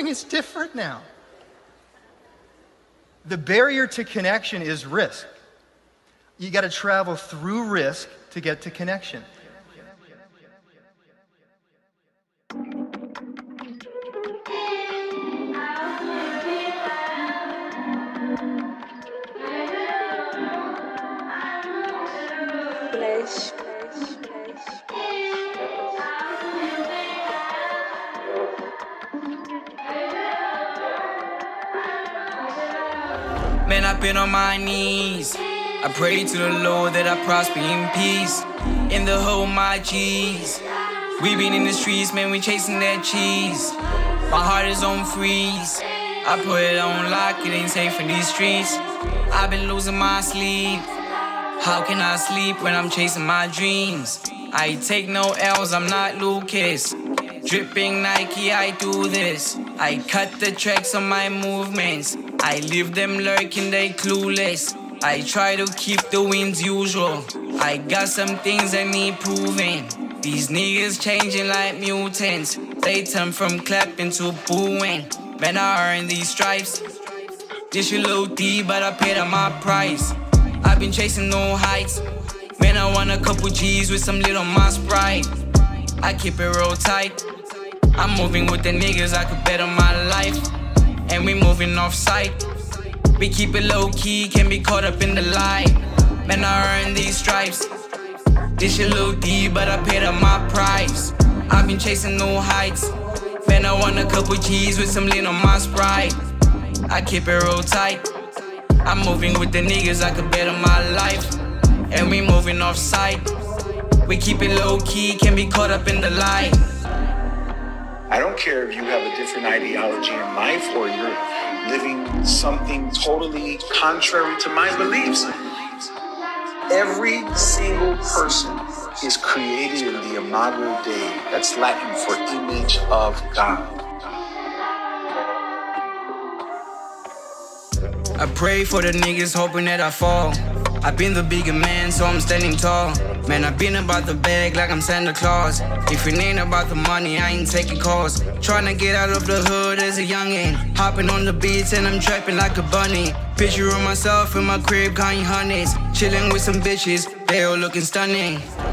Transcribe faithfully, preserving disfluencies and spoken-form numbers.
is different now. The barrier to connection is risk. You got to travel through risk to get to connection. Man, I've been on my knees. I pray to the Lord that I prosper in peace. In the hole, my G's. We been in the streets, man, we chasing that cheese. My heart is on freeze. I put it on lock, it ain't safe in these streets. I've been losing my sleep. How can I sleep when I'm chasing my dreams? I take no L's, I'm not Lucas. Dripping Nike, I do this. I cut the tracks on my movements. I leave them lurking, they clueless. I try to keep the wins usual. I got some things that need proving. These niggas changing like mutants. They turn from clapping to booing. Man, I earn these stripes. This shit low D, but I paid on my price. I've been chasing no heights. Man, I want a couple G's with some little my Sprite. I keep it real tight. I'm moving with the niggas, I could bet on my life. And we moving off site. We keep it low key, can't be caught up in the light. Man, I earn these stripes. This shit low D, but I paid up my price. I've been chasing no heights. Man, I want a couple G's with some lean on my Sprite. I keep it real tight. I'm moving with the niggas, I could bet on my life. And we moving off site. We keep it low key, can't be caught up in the light. I don't care if you have a different ideology in life or you're living something totally contrary to my beliefs. Every single person is created in the Imago Dei, that's Latin for image of God. I pray for the niggas hoping that I fall. I've been the bigger man, so I'm standing tall. Man, I've been about the bag like I'm Santa Claus. If it ain't about the money, I ain't taking calls. Tryna get out of the hood as a youngin'. Hopping on the beats and I'm trapping like a bunny. Picture of myself in my crib, counting hundreds. Chillin' with some bitches, they all looking stunning.